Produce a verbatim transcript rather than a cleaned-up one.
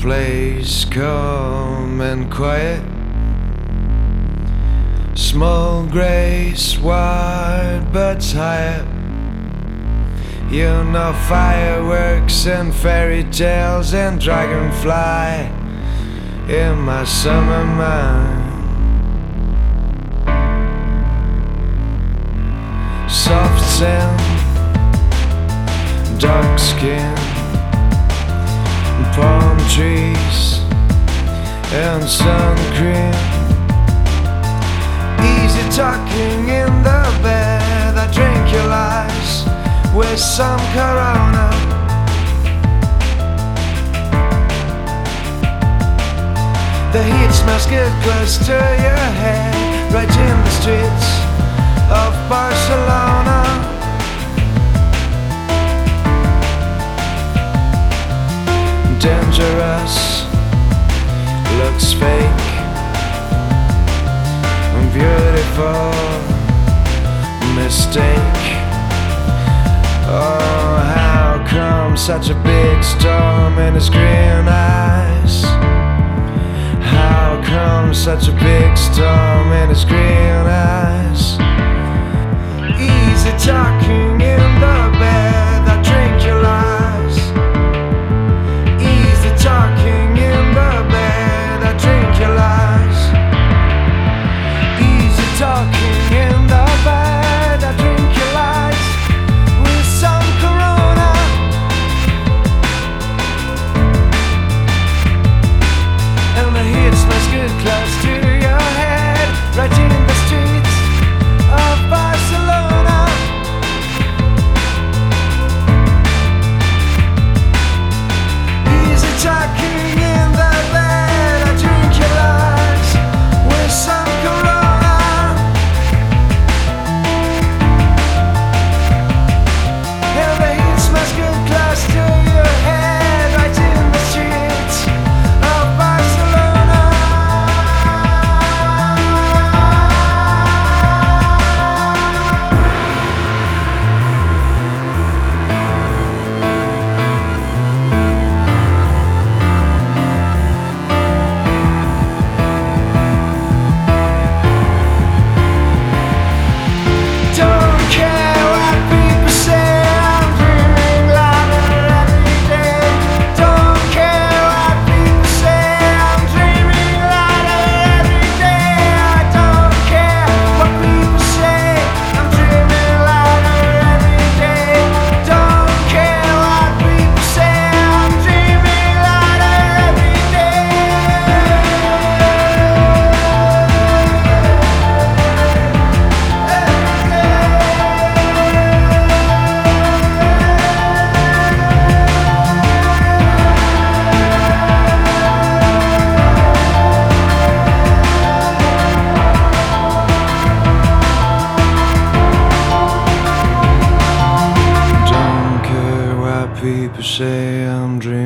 place calm and quiet. Small grey sward buds higher. You know fireworks and fairy tales and dragonfly in my summer mind. Soft sand, dark skin, palm trees and sun cream. Easy talking in the bed. I drink your lies with some Corona. The heat smells good close to your head, right in the streets of Barcelona. Dangerous, looks fake, beautiful mistake. Oh, how come such a big storm in his green eyes? How come such a big storm in his green eyes? Easy talking in the bed. I drink your lies. Easy talking in the bed. I drink your lies. Easy talking in the bed. I drink your lies with some Corona. And the heat smells good close to your head, right in the streets of Barcelona. Easy talking in the bed. I drink your lies with some Corona. And the heat smells good close to your head, right in the streets of Barcelona. Don't care what people say, I'm dreaming louder every day. Don't care what people say, I'm dreaming louder every day. I don't care what people say, I'm dreaming louder every day. Don't care what people say, I'm dreaming louder every day. Don't care what people say, I'm dreaming